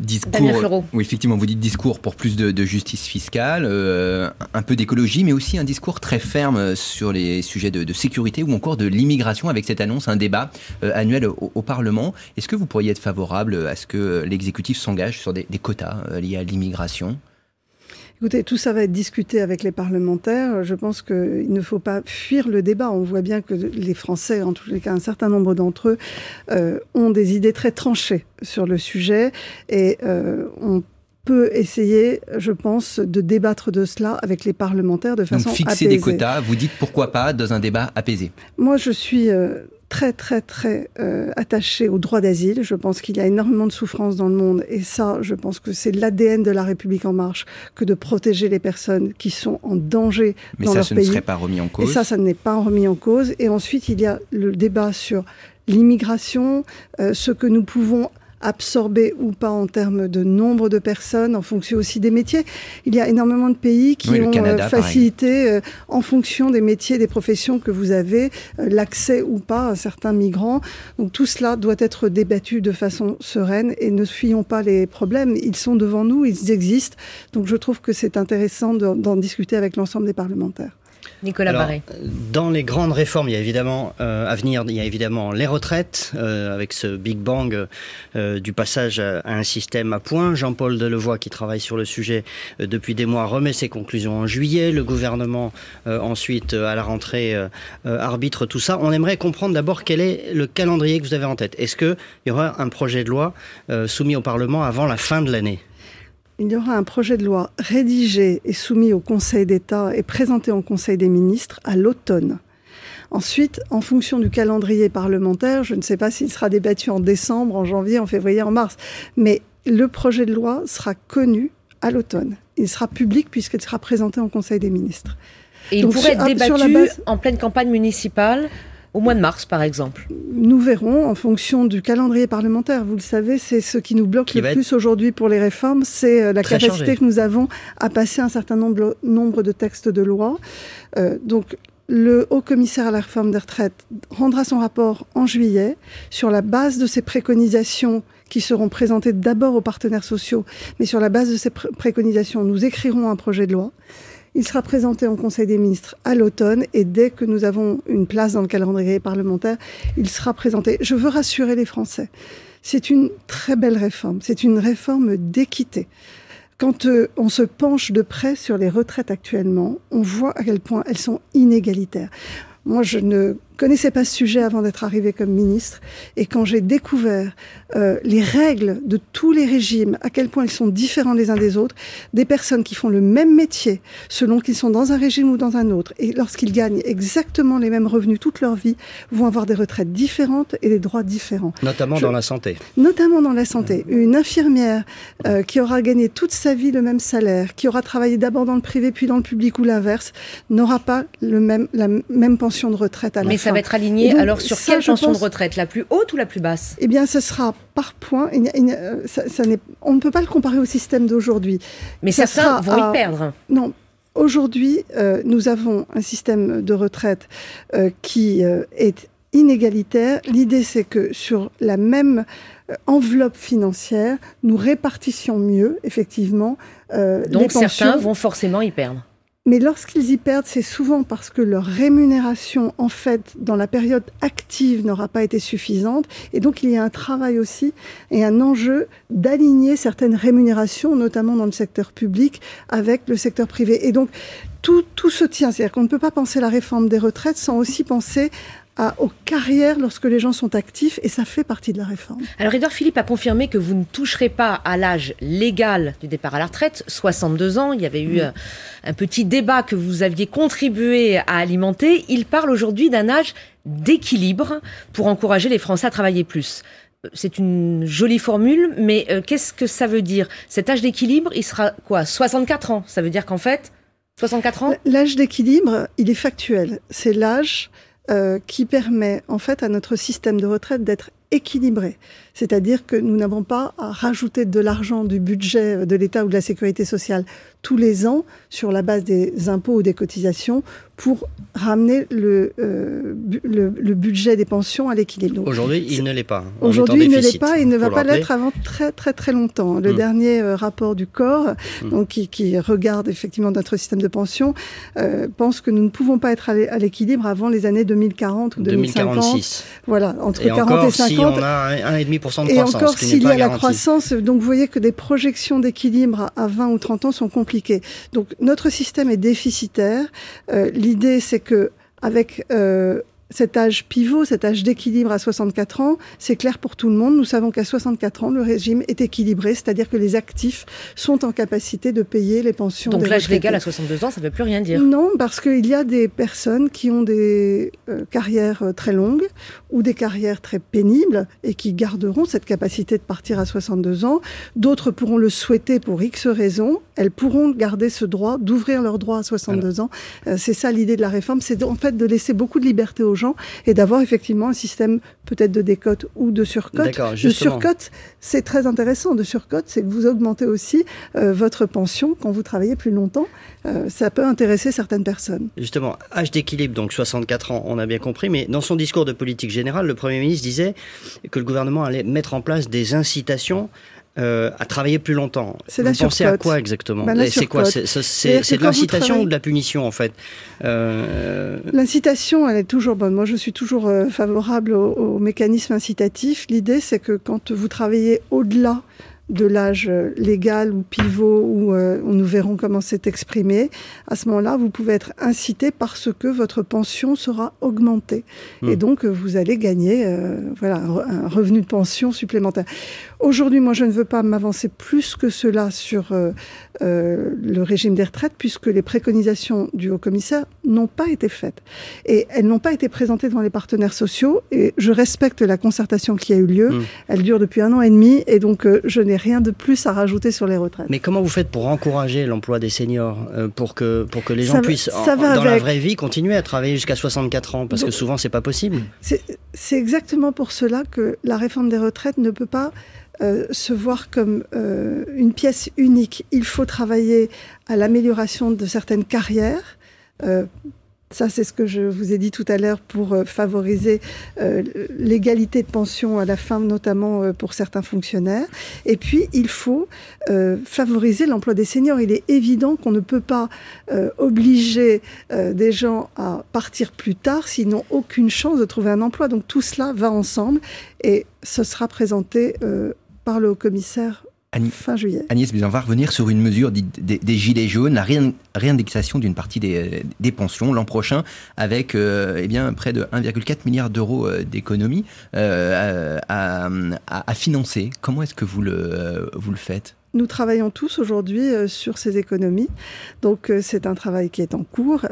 discours. Oui, effectivement, vous dites discours pour plus de justice fiscale, un peu d'écologie, mais aussi un discours très ferme sur les sujets de sécurité ou encore de l'immigration, avec cette annonce, un débat annuel au Parlement. Est-ce que vous pourriez être favorable à ce que l'exécutif s'engage sur des quotas liés à l'immigration ? Écoutez, tout ça va être discuté avec les parlementaires. Je pense qu'il ne faut pas fuir le débat. On voit bien que les Français, en tous les cas un certain nombre d'entre eux, ont des idées très tranchées sur le sujet. Et on peut essayer, je pense, de débattre de cela avec les parlementaires de façon apaisée. Donc fixer des quotas, vous dites pourquoi pas dans un débat apaisé ? Moi, je suis très attaché au droit d'asile. Je pense qu'il y a énormément de souffrance dans le monde et ça, je pense que c'est l'ADN de la République en marche que de protéger les personnes qui sont en danger dans leur pays. Mais ça, ce ne serait pas remis en cause. Et ça n'est pas remis en cause. Et ensuite, il y a le débat sur l'immigration, ce que nous pouvons absorber ou pas en termes de nombre de personnes, en fonction aussi des métiers. Il y a énormément de pays qui ont facilité, en fonction des métiers, des professions que vous avez, l'accès ou pas à certains migrants. Donc tout cela doit être débattu de façon sereine et ne fuyons pas les problèmes. Ils sont devant nous, ils existent. Donc je trouve que c'est intéressant d'en discuter avec l'ensemble des parlementaires. Nicolas Barré. Dans les grandes réformes, il y a évidemment à venir, il y a évidemment les retraites, avec ce Big Bang du passage à un système à points. Jean-Paul Delevoye, qui travaille sur le sujet depuis des mois, remet ses conclusions en juillet. Le gouvernement, ensuite, à la rentrée, arbitre tout ça. On aimerait comprendre d'abord quel est le calendrier que vous avez en tête. Est-ce qu'il y aura un projet de loi soumis au Parlement avant la fin de l'année ? Il y aura un projet de loi rédigé et soumis au Conseil d'État et présenté en Conseil des ministres à l'automne. Ensuite, en fonction du calendrier parlementaire, je ne sais pas s'il sera débattu en décembre, en janvier, en février, en mars, mais le projet de loi sera connu à l'automne. Il sera public puisqu'il sera présenté en Conseil des ministres. Et il pourrait être débattu en pleine campagne municipale ? Au mois de mars, par exemple. Nous verrons en fonction du calendrier parlementaire. Vous le savez, c'est ce qui nous bloque le plus aujourd'hui pour les réformes. C'est la capacité que nous avons à passer un certain nombre de textes de loi. Donc, le haut-commissaire à la réforme des retraites rendra son rapport en juillet sur la base de ces préconisations qui seront présentées d'abord aux partenaires sociaux. Mais sur la base de ces préconisations, nous écrirons un projet de loi. Il sera présenté en Conseil des ministres à l'automne et dès que nous avons une place dans le calendrier parlementaire, il sera présenté. Je veux rassurer les Français. C'est une très belle réforme. C'est une réforme d'équité. Quand on se penche de près sur les retraites actuellement, on voit à quel point elles sont inégalitaires. Moi, je ne connaissais pas ce sujet avant d'être arrivée comme ministre. Et quand j'ai découvert les règles de tous les régimes, à quel point ils sont différents les uns des autres, des personnes qui font le même métier, selon qu'ils sont dans un régime ou dans un autre, et lorsqu'ils gagnent exactement les mêmes revenus toute leur vie, vont avoir des retraites différentes et des droits différents. Notamment dans la santé. Notamment dans la santé. Une infirmière qui aura gagné toute sa vie le même salaire, qui aura travaillé d'abord dans le privé puis dans le public ou l'inverse, n'aura pas la même pension de retraite à la fin. Mais ça va être aligné donc, alors sur quelle pension de retraite ? La plus haute ou la plus basse ? Eh bien, ce sera par point. On ne peut pas le comparer au système d'aujourd'hui. Mais certains vont y perdre. Non. Aujourd'hui, nous avons un système de retraite qui est inégalitaire. L'idée, c'est que sur la même enveloppe financière, nous répartissions mieux, effectivement, donc certains vont forcément y perdre. Mais lorsqu'ils y perdent, c'est souvent parce que leur rémunération, en fait, dans la période active, n'aura pas été suffisante. Et donc, il y a un travail aussi et un enjeu d'aligner certaines rémunérations, notamment dans le secteur public, avec le secteur privé. Et donc, tout se tient. C'est-à-dire qu'on ne peut pas penser la réforme des retraites sans aussi penser aux carrières lorsque les gens sont actifs, et ça fait partie de la réforme. Alors Édouard Philippe a confirmé que vous ne toucherez pas à l'âge légal du départ à la retraite, 62 ans. Il y avait eu un petit débat que vous aviez contribué à alimenter. Il parle aujourd'hui d'un âge d'équilibre pour encourager les Français à travailler plus. C'est une jolie formule, mais qu'est-ce que ça veut dire ? Cet âge d'équilibre, il sera quoi ? 64 ans. Ça veut dire qu'en fait, 64 ans ? L'âge d'équilibre, il est factuel. C'est l'âge qui permet en fait à notre système de retraite d'être équilibré. C'est-à-dire que nous n'avons pas à rajouter de l'argent du budget de l'État ou de la sécurité sociale tous les ans sur la base des impôts ou des cotisations pour ramener le budget des pensions à l'équilibre. Donc, aujourd'hui, il ne l'est pas. Aujourd'hui, il ne l'est pas et il ne va pas l'être avant très très très longtemps. Le dernier rapport du COR, donc qui regarde effectivement notre système de pension, pense que nous ne pouvons pas être à l'équilibre avant les années 2040 ou 2050. 2046. Voilà, entre et 40 encore, et 50. Si on a 1,5% de croissance. Et encore qui s'il y n'est pas a la garanti. croissance, donc vous voyez que des projections d'équilibre à 20 ou 30 ans sont compliquées. Donc notre système est déficitaire. L'idée, c'est que avec cet âge pivot, cet âge d'équilibre à 64 ans, c'est clair pour tout le monde. Nous savons qu'à 64 ans, le régime est équilibré, c'est-à-dire que les actifs sont en capacité de payer les pensions des retraités. Donc l'âge légal à 62 ans, ça ne veut plus rien dire. Non, parce qu'il y a des personnes qui ont des carrières très longues ou des carrières très pénibles et qui garderont cette capacité de partir à 62 ans. D'autres pourront le souhaiter pour X raisons. Elles pourront garder ce droit d'ouvrir leur droit à 62 ans. C'est ça l'idée de la réforme, c'est en fait de laisser beaucoup de liberté aux gens et d'avoir effectivement un système peut-être de décote ou de surcote. D'accord, justement. De surcote, c'est très intéressant. De surcote, c'est que vous augmentez aussi votre pension quand vous travaillez plus longtemps. Ça peut intéresser certaines personnes. Justement, âge d'équilibre, donc 64 ans, on a bien compris, mais dans son discours de politique générale, le Premier ministre disait que le gouvernement allait mettre en place des incitations à travailler plus longtemps. C'est Vous la pensez surcote. à quoi exactement? C'est quoi? C'est de l'incitation ou de la punition en fait? L'incitation, elle est toujours bonne. Moi, je suis toujours favorable au mécanisme incitatif. L'idée, c'est que quand vous travaillez au-delà de l'âge légal ou pivot, où nous verrons comment c'est exprimé, à ce moment-là, vous pouvez être incité parce que votre pension sera augmentée. Et donc, vous allez gagner un revenu de pension supplémentaire. Aujourd'hui, moi, je ne veux pas m'avancer plus que cela sur le régime des retraites, puisque les préconisations du haut-commissaire n'ont pas été faites. Et elles n'ont pas été présentées devant les partenaires sociaux. Et je respecte la concertation qui a eu lieu. Elle dure depuis 1 an et demi. Et donc, je n'ai rien de plus à rajouter sur les retraites. Mais comment vous faites pour encourager l'emploi des seniors, pour que les gens puissent, dans la vraie vie, continuer à travailler jusqu'à 64 ans? Parce que souvent, c'est pas possible. C'est exactement pour cela que la réforme des retraites ne peut pas se voir comme une pièce unique. Il faut travailler à l'amélioration de certaines carrières. Ça, c'est ce que je vous ai dit tout à l'heure pour favoriser l'égalité de pension à la fin, notamment pour certains fonctionnaires. Et puis, il faut favoriser l'emploi des seniors. Il est évident qu'on ne peut pas obliger des gens à partir plus tard s'ils n'ont aucune chance de trouver un emploi. Donc, tout cela va ensemble et ce sera présenté par le haut-commissaire fin juillet. Agnès Buzyn, on va revenir sur une mesure des gilets jaunes, la réindexation d'une partie des pensions l'an prochain avec près de 1,4 milliard d'euros d'économies à financer. Comment est-ce que vous le faites ? Nous travaillons tous aujourd'hui sur ces économies. Donc c'est un travail qui est en cours.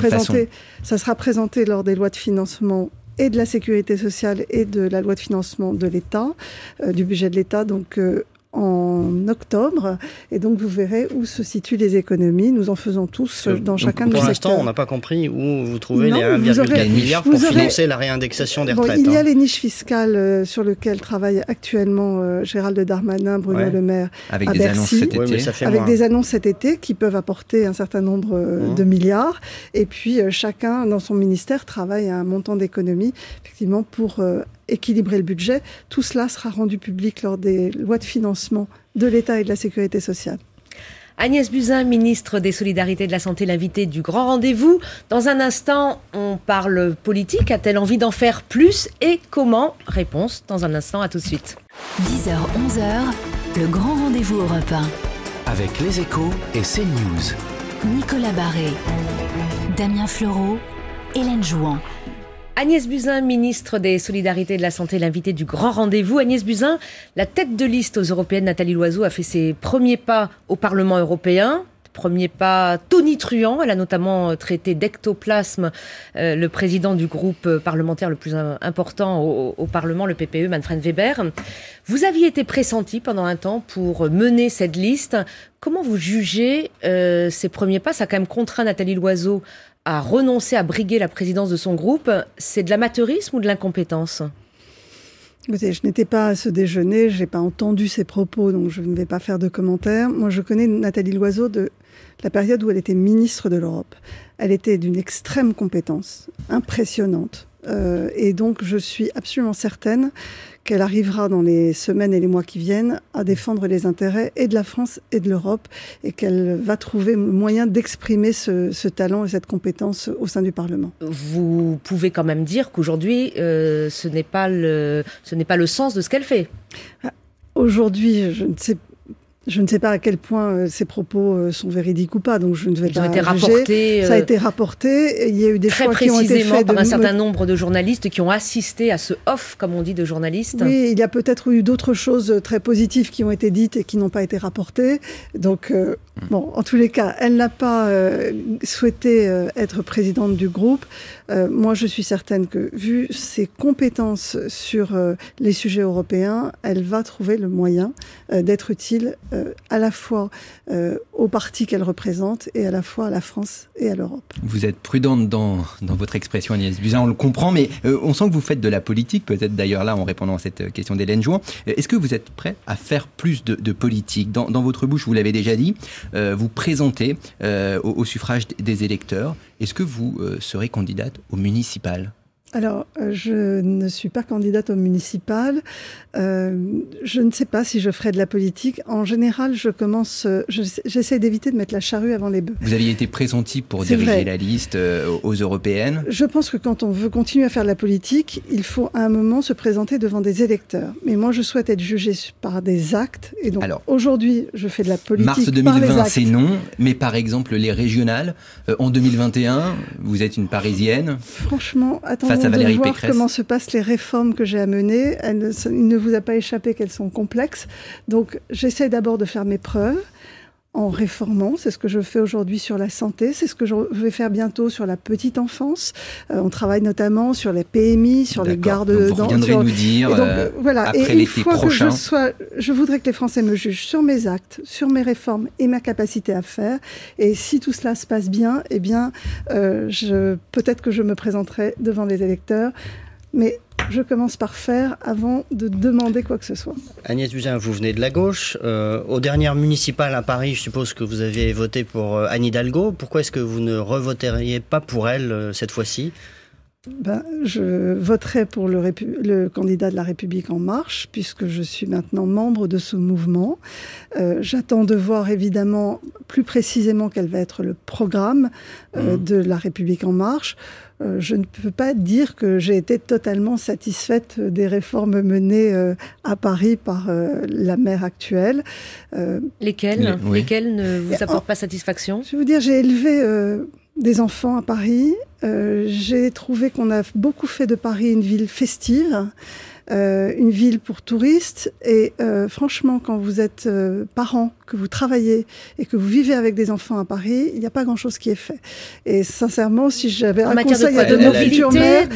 Ça sera présenté lors des lois de financement et de la sécurité sociale et de la loi de financement de l'État, du budget de l'État. Donc en octobre, et donc vous verrez où se situent les économies. Nous en faisons tous dans chacun de nos secteurs. Pour l'instant, on n'a pas compris où vous trouvez les 1,4 milliards pour financer la réindexation des retraites. Il y a les niches fiscales sur lesquelles travaille actuellement Gérald Darmanin, Bruno Le Maire avec à des Bercy, annonces cet été. avec des annonces cet été qui peuvent apporter un certain nombre de milliards. Et puis chacun dans son ministère travaille à un montant d'économie, effectivement, pour équilibrer le budget. Tout cela sera rendu public lors des lois de financement de l'État et de la Sécurité sociale. Agnès Buzyn, ministre des Solidarités et de la Santé, l'invitée du Grand Rendez-vous. Dans un instant, on parle politique. A-t-elle envie d'en faire plus et comment? Réponse dans un instant, à tout de suite. 10h, 11h, le Grand Rendez-vous Europe 1. Avec les Échos et CNews. Nicolas Barré, Damien Fleureau, Hélène Jouan. Agnès Buzyn, ministre des Solidarités et de la Santé, l'invitée du Grand Rendez-vous. Agnès Buzyn, la tête de liste aux européennes, Nathalie Loiseau, a fait ses premiers pas au Parlement européen. Premier pas tonitruant. Elle a notamment traité d'ectoplasme le président du groupe parlementaire le plus important au Parlement, le PPE, Manfred Weber. Vous aviez été pressenti pendant un temps pour mener cette liste. Comment vous jugez ces premiers pas? Ça a quand même contraint Nathalie Loiseau à renoncer à briguer la présidence de son groupe. C'est de l'amateurisme ou de l'incompétence? Écoutez, je n'étais pas à ce déjeuner, je n'ai pas entendu ses propos, donc je ne vais pas faire de commentaires. Moi, je connais Nathalie Loiseau la période où elle était ministre de l'Europe. Elle était d'une extrême compétence, impressionnante. Et donc, je suis absolument certaine qu'elle arrivera dans les semaines et les mois qui viennent à défendre les intérêts et de la France et de l'Europe, et qu'elle va trouver le moyen d'exprimer ce talent et cette compétence au sein du Parlement. Vous pouvez quand même dire qu'aujourd'hui, ce n'est pas le sens de ce qu'elle fait. Aujourd'hui, je ne sais pas à quel point ces propos sont véridiques ou pas, donc je ne vais pas juger. Ça a été rapporté. Il y a eu des choix qui ont été faits par un certain nombre de journalistes qui ont assisté à ce off, comme on dit, de journalistes. Oui, il y a peut-être eu d'autres choses très positives qui ont été dites et qui n'ont pas été rapportées. Donc, bon, en tous les cas, elle n'a pas souhaité être présidente du groupe. Moi, je suis certaine que, vu ses compétences sur les sujets européens, elle va trouver le moyen d'être utile à la fois au parti qu'elle représente et à la fois à la France et à l'Europe. Vous êtes prudente dans votre expression, Agnès Buzyn, on le comprend, mais on sent que vous faites de la politique, peut-être d'ailleurs là en répondant à cette question d'Hélène Jouan. Est-ce que vous êtes prêt à faire plus de politique ? Dans votre bouche, vous l'avez déjà dit, vous présentez au suffrage des électeurs. Est-ce que vous serez candidate au municipal ? Alors, je ne suis pas candidate au municipal. Je ne sais pas si je ferai de la politique. En général, j'essaie d'éviter de mettre la charrue avant les bœufs. Vous aviez été pressentie pour diriger la liste aux européennes. Je pense que quand on veut continuer à faire de la politique, il faut à un moment se présenter devant des électeurs. Mais moi, je souhaite être jugée par des actes. Et donc, aujourd'hui, je fais de la politique mars 2020, par les actes. C'est non. Mais par exemple, les régionales, en 2021, vous êtes une Parisienne. Franchement, attendons de voir comment se passent les réformes que j'ai à mener. Il ne vous a pas échappé qu'elles sont complexes. Donc, j'essaie d'abord de faire mes preuves en réformant. C'est ce que je fais aujourd'hui sur la santé. C'est ce que je vais faire bientôt sur la petite enfance. On travaille notamment sur les PMI, sur les gardes d'enfants. Vous reviendrez nous dire après l'été prochain. Je voudrais que les Français me jugent sur mes actes, sur mes réformes et ma capacité à faire. Et si tout cela se passe bien, eh bien, peut-être que je me présenterai devant les électeurs. Mais je commence par faire avant de demander quoi que ce soit. Agnès Buzyn, vous venez de la gauche. Aux dernières municipales à Paris, je suppose que vous avez voté pour Anne Hidalgo. Pourquoi est-ce que vous ne revoteriez pas pour elle cette fois-ci ? Je voterai pour le candidat de La République En Marche, puisque je suis maintenant membre de ce mouvement. J'attends de voir évidemment plus précisément quel va être le programme de La République En Marche. Je ne peux pas dire que j'ai été totalement satisfaite des réformes menées à Paris par la maire actuelle. Lesquelles ne vous apportent pas satisfaction ? Je vais vous dire, j'ai élevé des enfants à Paris. J'ai trouvé qu'on a beaucoup fait de Paris une ville festive, une ville pour touristes. Et franchement, quand vous êtes parent, que vous travaillez et que vous vivez avec des enfants à Paris, il n'y a pas grand-chose qui est fait. Et sincèrement, si j'avais un conseil à donner aux futures mères...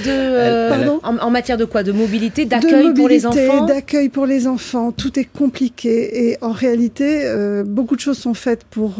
En matière de quoi ? De mobilité, d'accueil pour les enfants ? D'accueil pour les enfants, tout est compliqué. Et en réalité, beaucoup de choses sont faites pour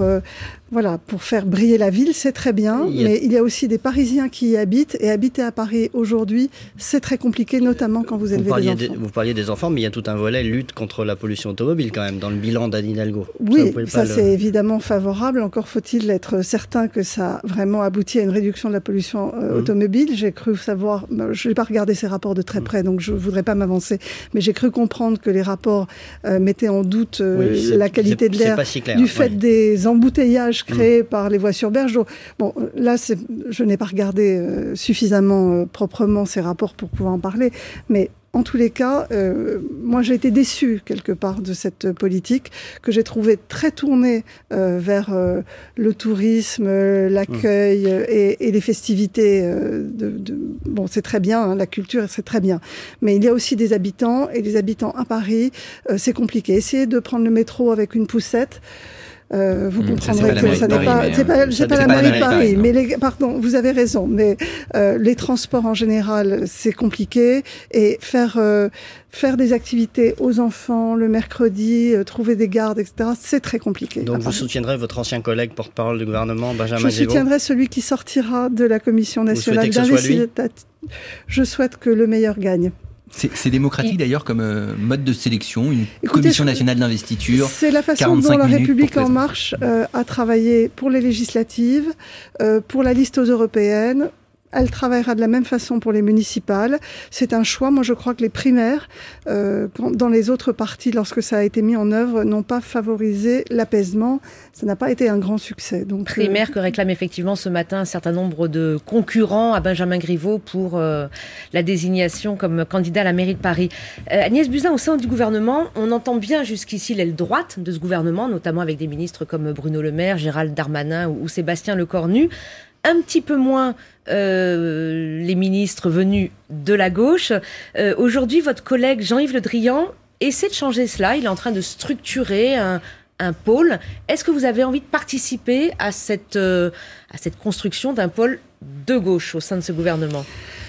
faire briller la ville, c'est très bien, mais il y a aussi des Parisiens qui y habitent, et habiter à Paris aujourd'hui, c'est très compliqué, notamment quand vous élevez des enfants. Vous parliez des enfants, mais il y a tout un volet lutte contre la pollution automobile quand même, dans le bilan d'Anne Hidalgo. Oui, ça c'est évidemment favorable, encore faut-il être certain que ça a vraiment abouti à une réduction de la pollution automobile. J'ai cru savoir, je n'ai pas regardé ces rapports de très près, donc je ne voudrais pas m'avancer, mais j'ai cru comprendre que les rapports mettaient en doute la qualité de l'air du fait des embouteillages créés par les voies sur berge. Bon, là, je n'ai pas regardé suffisamment proprement ces rapports pour pouvoir en parler, mais en tous les cas, moi j'ai été déçue quelque part de cette politique que j'ai trouvée très tournée vers le tourisme, l'accueil et les festivités. Bon, c'est très bien, hein, la culture, c'est très bien. Mais il y a aussi des habitants, et les habitants à Paris, c'est compliqué. Essayez de prendre le métro avec une poussette. Vous comprendrez que ça n'est pas, c'est pas la mairie de Paris, mais pardon, vous avez raison, mais les transports en général, c'est compliqué, et faire des activités aux enfants le mercredi, trouver des gardes, etc., c'est très compliqué. Donc vous soutiendrez votre ancien collègue porte-parole du gouvernement, Benjamin Griveaux ? Je soutiendrai celui qui sortira de la Commission nationale d'investigation. Je souhaite que le meilleur gagne. C'est démocratique d'ailleurs comme mode de sélection, une commission nationale d'investiture. C'est la façon dont la République En Marche a travaillé pour les législatives, pour la liste aux européennes. Elle travaillera de la même façon pour les municipales. C'est un choix. Moi, je crois que les primaires, dans les autres partis, lorsque ça a été mis en œuvre, n'ont pas favorisé l'apaisement. Ça n'a pas été un grand succès. Donc, primaires que réclame effectivement ce matin un certain nombre de concurrents à Benjamin Griveaux pour la désignation comme candidat à la mairie de Paris. Agnès Buzyn, au sein du gouvernement, on entend bien jusqu'ici l'aile droite de ce gouvernement, notamment avec des ministres comme Bruno Le Maire, Gérald Darmanin ou Sébastien Lecornu. Un petit peu moins les ministres venus de la gauche. Aujourd'hui, votre collègue Jean-Yves Le Drian essaie de changer cela. Il est en train de structurer un pôle. Est-ce que vous avez envie de participer à cette construction d'un pôle de gauche au sein de ce gouvernement ?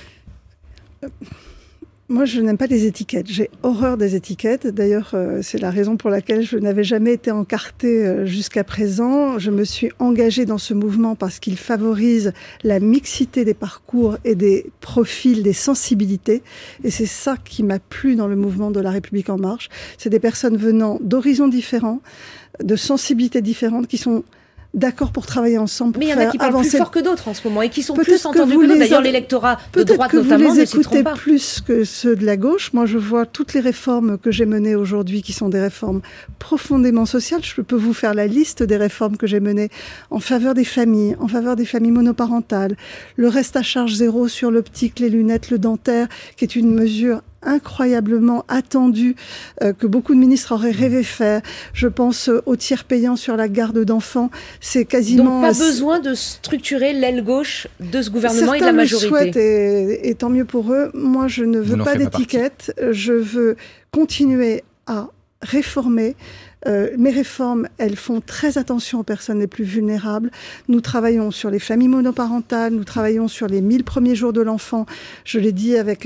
Moi, je n'aime pas les étiquettes. J'ai horreur des étiquettes. D'ailleurs, c'est la raison pour laquelle je n'avais jamais été encartée jusqu'à présent. Je me suis engagée dans ce mouvement parce qu'il favorise la mixité des parcours et des profils, des sensibilités. Et c'est ça qui m'a plu dans le mouvement de La République En Marche. C'est des personnes venant d'horizons différents, de sensibilités différentes qui sont d'accord pour travailler ensemble. Mais il y en a qui parlent plus fort que d'autres en ce moment et qui sont plus entendus que d'autres. D'ailleurs, l'électorat de droite notamment ne s'y trompe pas. Peut-être que vous les écoutez plus que ceux de la gauche. Moi, je vois toutes les réformes que j'ai menées aujourd'hui qui sont des réformes profondément sociales. Je peux vous faire la liste des réformes que j'ai menées en faveur des familles monoparentales, le reste à charge zéro sur l'optique, les lunettes, le dentaire, qui est une mesure incroyablement attendu, que beaucoup de ministres auraient rêvé faire. Je pense au tiers payant sur la garde d'enfants. C'est quasiment... Donc pas besoin de structurer l'aile gauche de ce gouvernement et de la majorité. Certains le souhaitent et tant mieux pour eux. Moi, je ne veux pas d'étiquette. Je veux continuer à réformer. Mes réformes, elles font très attention aux personnes les plus vulnérables. Nous travaillons sur les familles monoparentales, nous travaillons sur les 1000 premiers jours de l'enfant. Je l'ai dit avec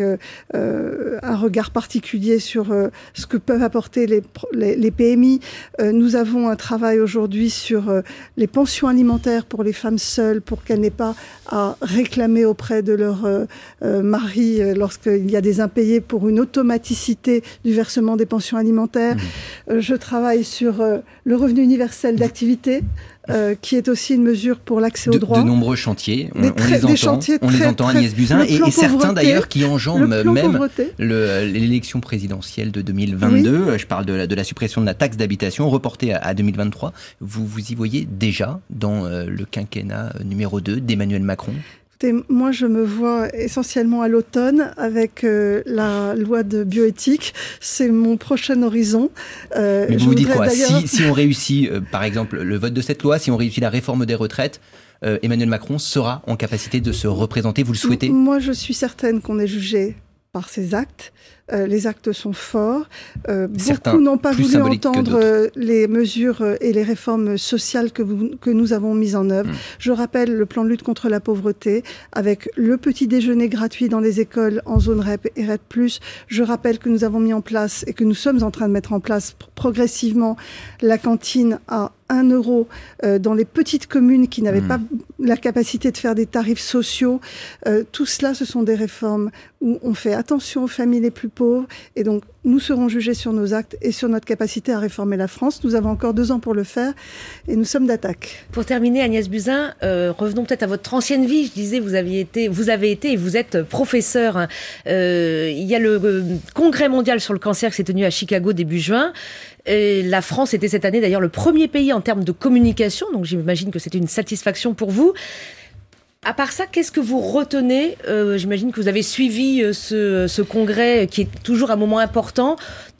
un regard particulier sur ce que peuvent apporter les PMI. Nous avons un travail aujourd'hui sur les pensions alimentaires pour les femmes seules, pour qu'elles n'aient pas à réclamer auprès de leur mari lorsqu'il y a des impayés, pour une automaticité du versement des pensions alimentaires. Je travaille sur le revenu universel d'activité, qui est aussi une mesure pour l'accès aux droits. De nombreux chantiers, on les entend Agnès Buzyn, et certains d'ailleurs qui enjambent même l'élection présidentielle de 2022. Oui. Je parle de la suppression de la taxe d'habitation reportée à 2023. Vous y voyez déjà dans le quinquennat numéro 2 d'Emmanuel Macron ? Moi, je me vois essentiellement à l'automne avec la loi de bioéthique. C'est mon prochain horizon. Mais vous dites quoi ? Si on réussit, par exemple, le vote de cette loi, si on réussit la réforme des retraites, Emmanuel Macron sera en capacité de se représenter, vous le souhaitez ? Moi, je suis certaine qu'on est jugé par ses actes. Les actes sont forts. Beaucoup n'ont pas voulu entendre les mesures et les réformes sociales que nous avons mises en œuvre. Je rappelle le plan de lutte contre la pauvreté avec le petit déjeuner gratuit dans les écoles en zone REP et REP+. Je rappelle que nous avons mis en place et que nous sommes en train de mettre en place progressivement la cantine à 1 euro dans les petites communes qui n'avaient pas la capacité de faire des tarifs sociaux. Tout cela, ce sont des réformes où on fait attention aux familles les plus pauvres, et donc nous serons jugés sur nos actes et sur notre capacité à réformer la France. Nous avons encore 2 ans pour le faire et nous sommes d'attaque. Pour terminer, Agnès Buzyn, revenons peut-être à votre ancienne vie. Je disais, vous avez été et vous êtes professeur. Il y a le congrès mondial sur le cancer qui s'est tenu à Chicago début juin. Et la France était cette année d'ailleurs le premier pays en termes de communication, donc j'imagine que c'était une satisfaction pour vous. À part ça, qu'est-ce que vous retenez ? J'imagine que vous avez suivi ce congrès qui est toujours un moment important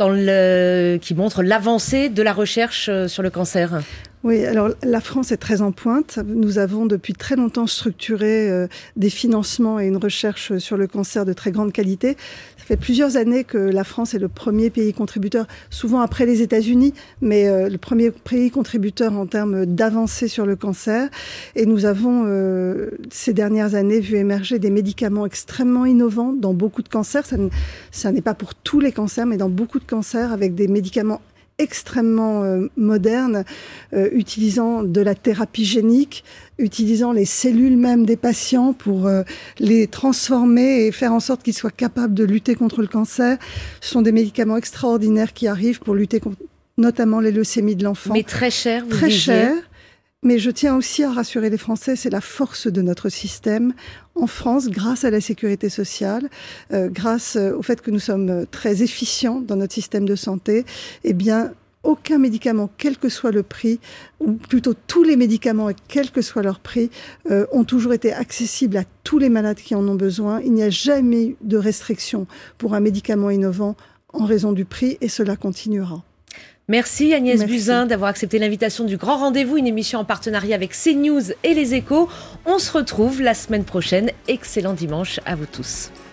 qui montre l'avancée de la recherche sur le cancer. Oui, alors la France est très en pointe. Nous avons depuis très longtemps structuré des financements et une recherche sur le cancer de très grande qualité. Ça fait plusieurs années que la France est le premier pays contributeur, souvent après les États-Unis, mais le premier pays contributeur en termes d'avancée sur le cancer. Et nous avons, ces dernières années, vu émerger des médicaments extrêmement innovants dans beaucoup de cancers. Ça n'est pas pour tous les cancers, mais dans beaucoup de cancers, avec des médicaments extrêmement modernes, utilisant de la thérapie génique, utilisant les cellules même des patients pour les transformer et faire en sorte qu'ils soient capables de lutter contre le cancer. Ce sont des médicaments extraordinaires qui arrivent pour lutter contre notamment les leucémies de l'enfant. Mais très cher, vous Très disiez. cher. Mais je tiens aussi à rassurer les Français, c'est la force de notre système. En France, grâce à la sécurité sociale, grâce au fait que nous sommes très efficients dans notre système de santé, eh bien, aucun médicament, quel que soit le prix, ou plutôt tous les médicaments, quel que soit leur prix, ont toujours été accessibles à tous les malades qui en ont besoin. Il n'y a jamais eu de restriction pour un médicament innovant en raison du prix, et cela continuera. Merci Agnès Buzyn d'avoir accepté l'invitation du Grand Rendez-vous, une émission en partenariat avec CNews et Les Échos. On se retrouve la semaine prochaine. Excellent dimanche à vous tous.